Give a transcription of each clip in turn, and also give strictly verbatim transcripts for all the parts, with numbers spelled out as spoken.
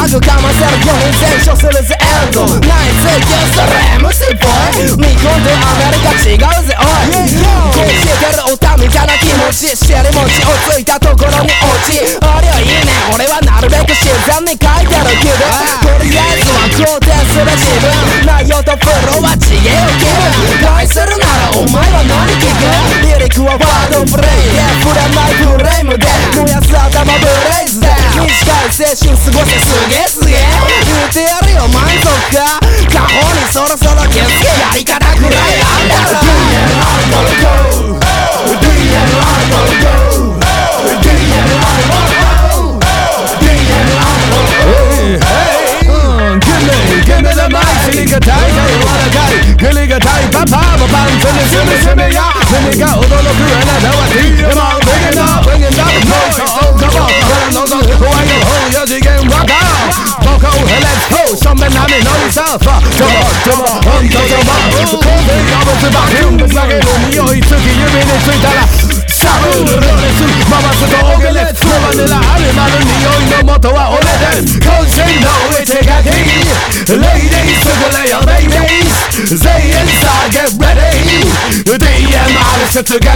くかませるように全勝するぜエンドナイス追求する エムシー ボーイ日本とアメリカ違うぜおいこうしてるおたみたいな気持ち尻餅をついたところに落ちありゃいいね俺はなるべく自然に書いてる気分とりあえずは肯定する自分内容とプロは違えよ気分愛するならお前は何聞くリリックはワードプレイで触れないフレームで燃やす頭ブレイズで短い青春過ごせすげえすげえ言うてやるよ満足か過去にそろそろ気づけやり方くらいあんだろ Do you wanna go? Do you wanna go? Do you wanna go? Do you wanna go? Hey, hey, uh, give me, give me the mic. Give me the mic. Give me the mic. Papa, papa, shimmy, shimmy, shimmy, yeah. Shimmy, go, odoroku, anata wa D M on. Bring it up, bring it up, noise. Oh, come on, no, no, no, why you hold your chicken rock out? Boko, let's go. Something I mean, no, it's up. Come on, come on, on, come on. Coffee, I'm to back in the second. You eat cookie, you mean it's sweet, dollar. シャブルロレス回すとオーゲレスバニラアニマル匂いの元は俺です渾身の上手書きレイデイスグレヨベイベイス全員さ get ready ディーエムアール 接書き Do you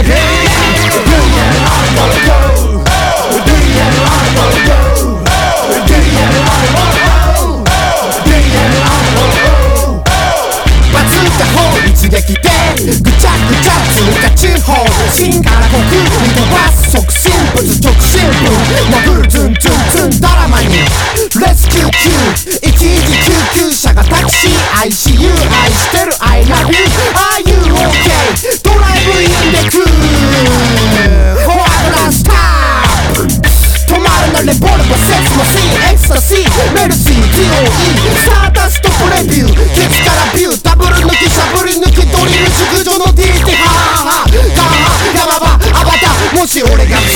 wanna go? Do you wanna go? Do you wanna go? Do you wanna go? バズった方一撃でぐちゃぐちゃ通過地方芯から国に飛ばす即身仏直進分殴るズンズンズンドラマにレスキュー級一時救急車がタクシー アイシーユー 愛してる I love you Are you okay ドライブインでクーフォアグラスター止まるなレボルバセスモシーエクサシーメルシー ディーオーイー スターダストプレビューケツからビューダブル抜きしゃぶり抜きドリル熟女の ディーティー ハーハーガーハーヤババアバターもし俺が